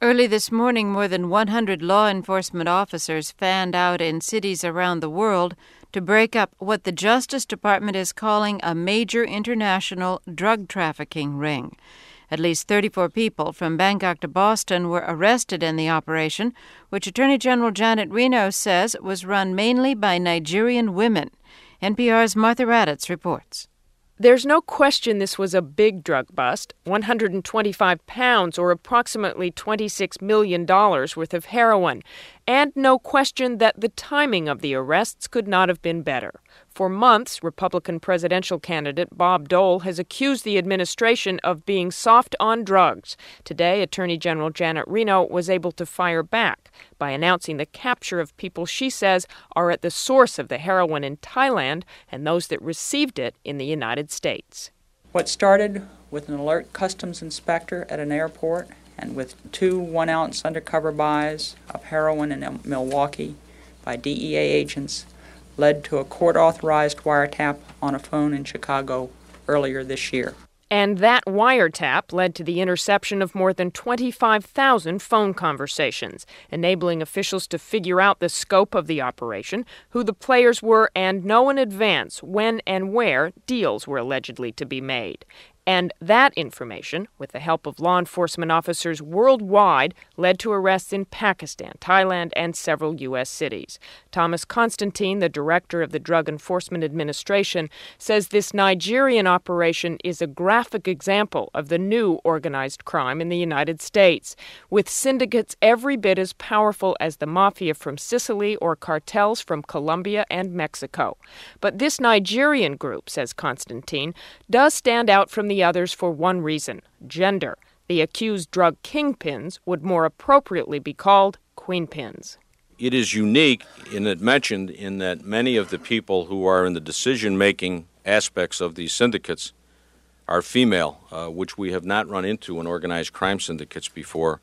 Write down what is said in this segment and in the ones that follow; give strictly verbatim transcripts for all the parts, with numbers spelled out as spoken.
Early this morning, more than one hundred law enforcement officers fanned out in cities around the world to break up what the Justice Department is calling a major international drug trafficking ring. At least thirty-four people from Bangkok to Boston were arrested in the operation, which Attorney General Janet Reno says was run mainly by Nigerian women. N P R's Martha Raddatz reports. There's no question this was a big drug bust, one hundred twenty-five pounds or approximately twenty-six million dollars worth of heroin, and no question that the timing of the arrests could not have been better. For months, Republican presidential candidate Bob Dole has accused the administration of being soft on drugs. Today, Attorney General Janet Reno was able to fire back by announcing the capture of people she says are at the source of the heroin in Thailand and those that received it in the United States. What started with an alert customs inspector at an airport and with two one-ounce undercover buys of heroin in Milwaukee by D E A agents led to a court-authorized wiretap on a phone in Chicago earlier this year. And that wiretap led to the interception of more than twenty-five thousand phone conversations, enabling officials to figure out the scope of the operation, who the players were, and know in advance when and where deals were allegedly to be made. And that information, with the help of law enforcement officers worldwide, led to arrests in Pakistan, Thailand, and several U S cities. Thomas Constantine, the director of the Drug Enforcement Administration, says this Nigerian operation is a graphic example of the new organized crime in the United States, with syndicates every bit as powerful as the mafia from Sicily or cartels from Colombia and Mexico. But this Nigerian group, says Constantine, does stand out from the The others for one reason: gender. The accused drug kingpins would more appropriately be called queenpins. It is unique in it mentioned in that many of the people who are in the decision-making aspects of these syndicates are female, uh, which we have not run into in organized crime syndicates before.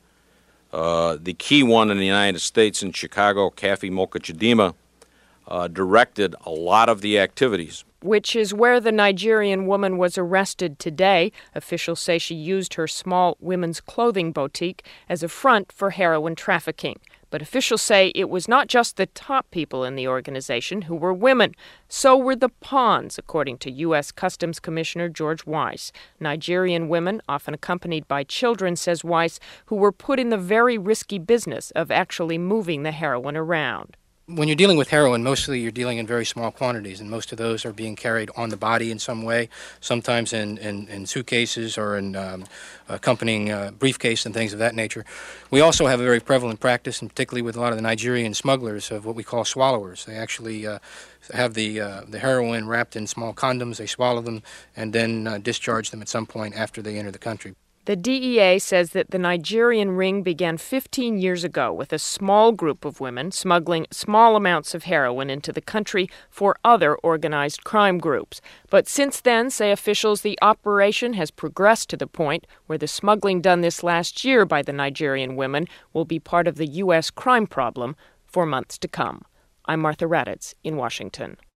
Uh, the key one in the United States in Chicago, Kathy Mokhachidima, uh, directed a lot of the activities. Which is where the Nigerian woman was arrested today. Officials say she used her small women's clothing boutique as a front for heroin trafficking. But officials say it was not just the top people in the organization who were women. So were the pawns, according to U S Customs Commissioner George Weiss. Nigerian women, often accompanied by children, says Weiss, who were put in the very risky business of actually moving the heroin around. When you're dealing with heroin, mostly you're dealing in very small quantities, and most of those are being carried on the body in some way, sometimes in, in, in suitcases or in um, accompanying uh, briefcase and things of that nature. We also have a very prevalent practice, and particularly with a lot of the Nigerian smugglers, of what we call swallowers. They actually uh, have the uh, the heroin wrapped in small condoms, they swallow them, and then uh, discharge them at some point after they enter the country. The D E A says that the Nigerian ring began fifteen years ago with a small group of women smuggling small amounts of heroin into the country for other organized crime groups. But since then, say officials, the operation has progressed to the point where the smuggling done this last year by the Nigerian women will be part of the U S crime problem for months to come. I'm Martha Raddatz in Washington.